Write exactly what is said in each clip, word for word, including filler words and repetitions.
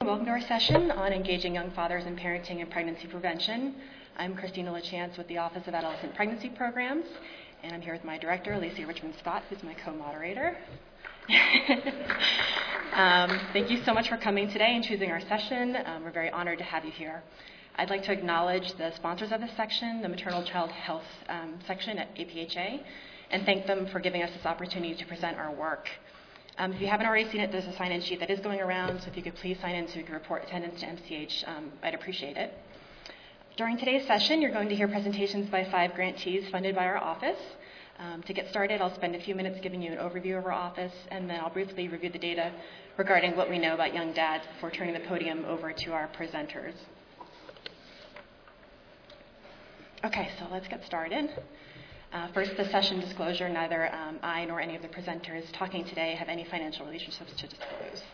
Welcome to our session on engaging young fathers in parenting and pregnancy prevention. I'm Christina LaChance with the Office of Adolescent Pregnancy Programs, and I'm here with my director, Lacey Richmond Scott, who's my co-moderator. um, thank you so much for coming today and choosing our session. Um, we're very honored to have you here. I'd like to acknowledge the sponsors of this section, the Maternal Child Health um, section at A P H A, and thank them for giving us this opportunity to present our work. Um, if you haven't already seen it, there's a sign-in sheet that is going around, so if you could please sign in so we can report attendance to M C H, um, I'd appreciate it. During today's session, you're going to hear presentations by five grantees funded by our office. Um, to get started, I'll spend a few minutes giving you an overview of our office, and then I'll briefly review the data regarding what we know about young dads before turning the podium over to our presenters. Okay, so let's get started. Uh, first, the session disclosure. Neither um, I nor any of the presenters talking today have any financial relationships to disclose.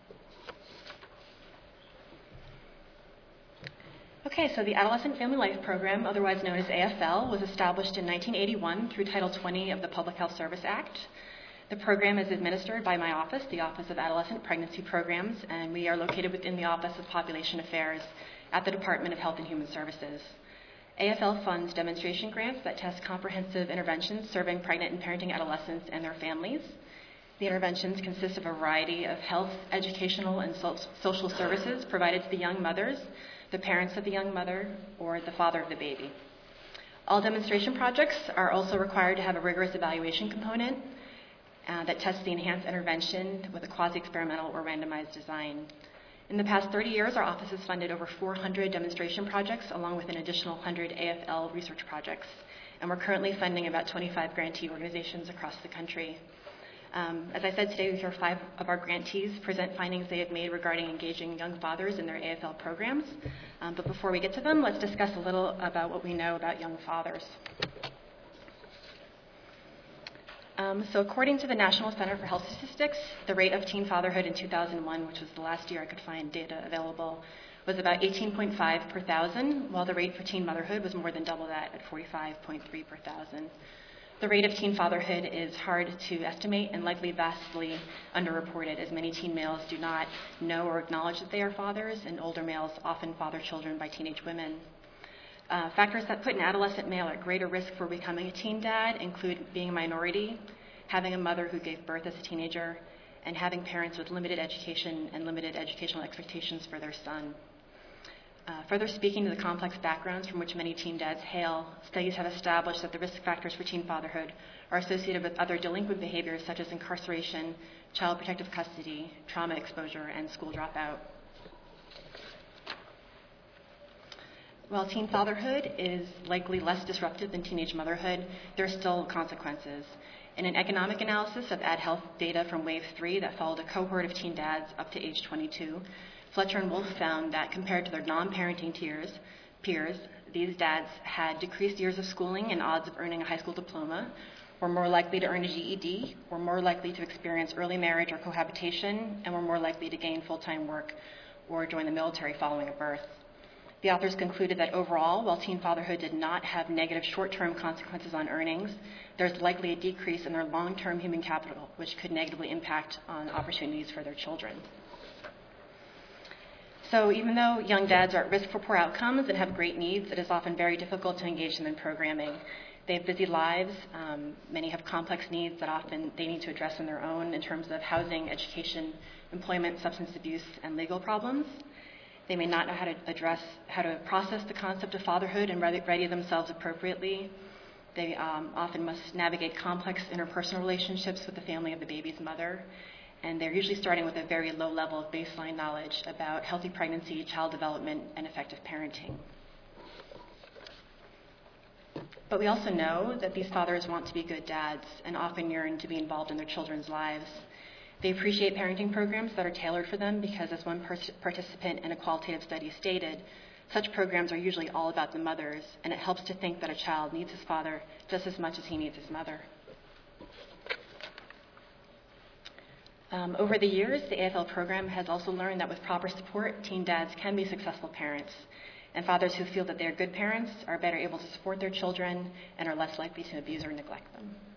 Okay, so the Adolescent Family Life Program, otherwise known as A F L, was established in nineteen eighty-one through Title twenty of the Public Health Service Act. The program is administered by my office, the Office of Adolescent Pregnancy Programs, and we are located within the Office of Population Affairs at the Department of Health and Human Services. A F L funds demonstration grants that test comprehensive interventions serving pregnant and parenting adolescents and their families. The interventions consist of a variety of health, educational, and so- social services provided to the young mothers, the parents of the young mother, or the father of the baby. All demonstration projects are also required to have a rigorous evaluation component uh, that tests the enhanced intervention with a quasi-experimental or randomized design. In the past thirty years, our office has funded over four hundred demonstration projects, along with an additional one hundred A F L research projects. And we're currently funding about twenty-five grantee organizations across the country. Um, as I said, today we hear five of our grantees present findings they have made regarding engaging young fathers in their A F L programs. Um, but before we get to them, let's discuss a little about what we know about young fathers. Um, so according to the National Center for Health Statistics, the rate of teen fatherhood in two thousand one, which was the last year I could find data available, was about eighteen point five per thousand, while the rate for teen motherhood was more than double that at forty-five point three per thousand. The rate of teen fatherhood is hard to estimate and likely vastly underreported, as many teen males do not know or acknowledge that they are fathers, and older males often father children by teenage women. Uh, factors that put an adolescent male at greater risk for becoming a teen dad include being a minority, having a mother who gave birth as a teenager, and having parents with limited education and limited educational expectations for their son. Uh, further speaking to the complex backgrounds from which many teen dads hail, studies have established that the risk factors for teen fatherhood are associated with other delinquent behaviors such as incarceration, child protective custody, trauma exposure, and school dropout. While teen fatherhood is likely less disruptive than teenage motherhood, there are still consequences. In an economic analysis of AdHealth data from Wave three that followed a cohort of teen dads up to age twenty-two, Fletcher and Wolf found that compared to their non-parenting peers, peers, these dads had decreased years of schooling and odds of earning a high school diploma, were more likely to earn a G E D, were more likely to experience early marriage or cohabitation, and were more likely to gain full-time work or join the military following a birth. The authors concluded that overall, while teen fatherhood did not have negative short-term consequences on earnings, there's likely a decrease in their long-term human capital, which could negatively impact on opportunities for their children. So even though young dads are at risk for poor outcomes and have great needs, it is often very difficult to engage them in programming. They have busy lives. Um, many have complex needs that often they need to address on their own in terms of housing, education, employment, substance abuse, and legal problems. They may not know how to address, how to process the concept of fatherhood and ready themselves appropriately. They um, often must navigate complex interpersonal relationships with the family of the baby's mother. And they're usually starting with a very low level of baseline knowledge about healthy pregnancy, child development, and effective parenting. But we also know that these fathers want to be good dads and often yearn to be involved in their children's lives. They appreciate parenting programs that are tailored for them because, as one pers- participant in a qualitative study stated, such programs are usually all about the mothers, and it helps to think that a child needs his father just as much as he needs his mother. Um, over the years, the A F L program has also learned that with proper support, teen dads can be successful parents, and fathers who feel that they are good parents are better able to support their children and are less likely to abuse or neglect them.